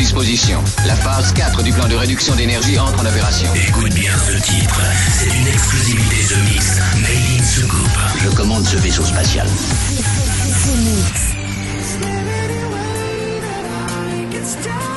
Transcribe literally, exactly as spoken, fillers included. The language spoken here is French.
disposition. La phase quatre du plan de réduction d'énergie entre en opération. Écoute bien ce titre. C'est une exclusivité The Mix. Made in Soucoupe. Je commande ce vaisseau spatial. The Mix. It's